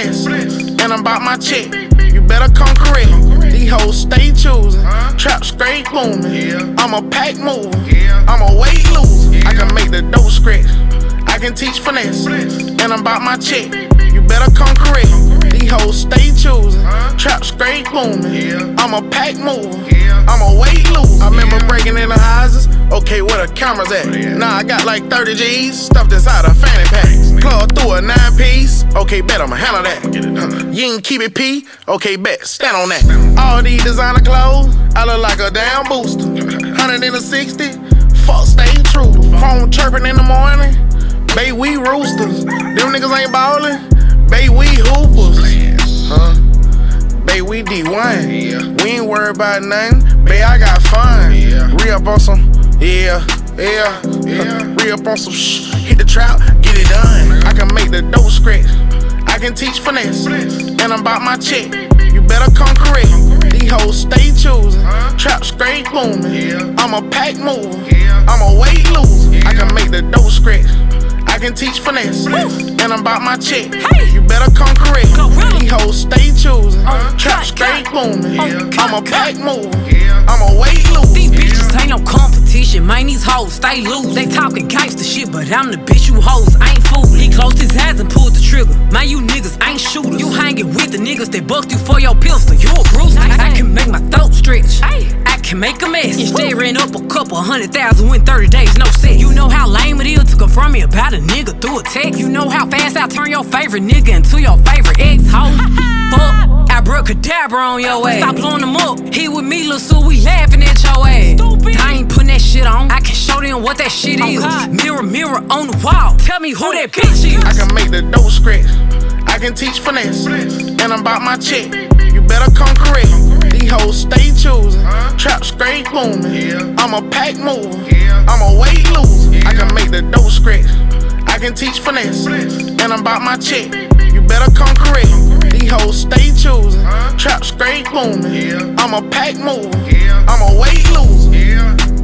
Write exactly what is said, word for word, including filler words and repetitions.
finesse, and I'm about my check. You better come correct. These hoes stay choosing, trap straight booming. I'm a pack mover, I'm a weight loser. I can make the dough scratch, I can teach finesse, and I'm about my check. You better come correct. These hoes stay choosing, trap straight booming. I'm a pack mover, I'm a weight loser. I remember breaking in the houses. Okay, where the cameras at? Nah, I got like thirty G's stuffed inside a fanny pack. Plug through a nine piece. Okay, bet I'ma handle that. You ain't keep it P. Okay, bet stand on that. All these designer clothes, I look like a damn booster. Hundred in a sixty. Fuck, stay true. Phone chirping in the morning. Bay, we roosters. Them niggas ain't ballin'. Bay, we hoopers. Huh? Bay, we D one. We ain't worried about nothing. Bay, I got fun. Re-up on some, yeah, yeah, yeah. Re-up on some shh. Hit the trap, get it done. I can make the dough scratch, I can teach finesse, and I'm about my check. You better come correct. These hoes stay choosing, trap straight booming. I'm a pack mover, I'm a weight loser. I can make the dough scratch, I can teach finesse, and I'm about my check. You better come correct. These hoes stay choosing, trap straight booming. I'm a pack mover, I'm a weight loser. These bitches ain't no competition, man. These hoes stay loose. They talking gangsta shit, but I'm the bitch you hoes ain't fooling. He closed his eyes and pulled the trigger. Man, you niggas ain't shooters. You hanging with the niggas that bust you for your pistol. You a bruiser. I, I can make my throat stretch. I can make a mess. Instead, ran up a couple hundred thousand in thirty days, no sex. You know how lame it is to confront me about a nigga through a text. You know how fast I turn your favorite nigga into your favorite ex-hoe. Fuck, abracadabra on your ass. Stop blowing them up. He with me, look, so we laughing at your ass. Stupid. I ain't putting that shit on. I can show them what that shit is. Oh, mirror, mirror on the wall. Tell me who that bitch is. I can make the dough scratch, I can teach finesse, and I'm about my check. You better come correct. These hoes stay choosing, trap straight booming. I'm a pack mover, I'm a weight loser. I can make the dough scratch, I can teach finesse, and I'm about my check. You better come correct. These hoes stay choosing, trap straight booming. I'm a pack mover, I'm a weight loser.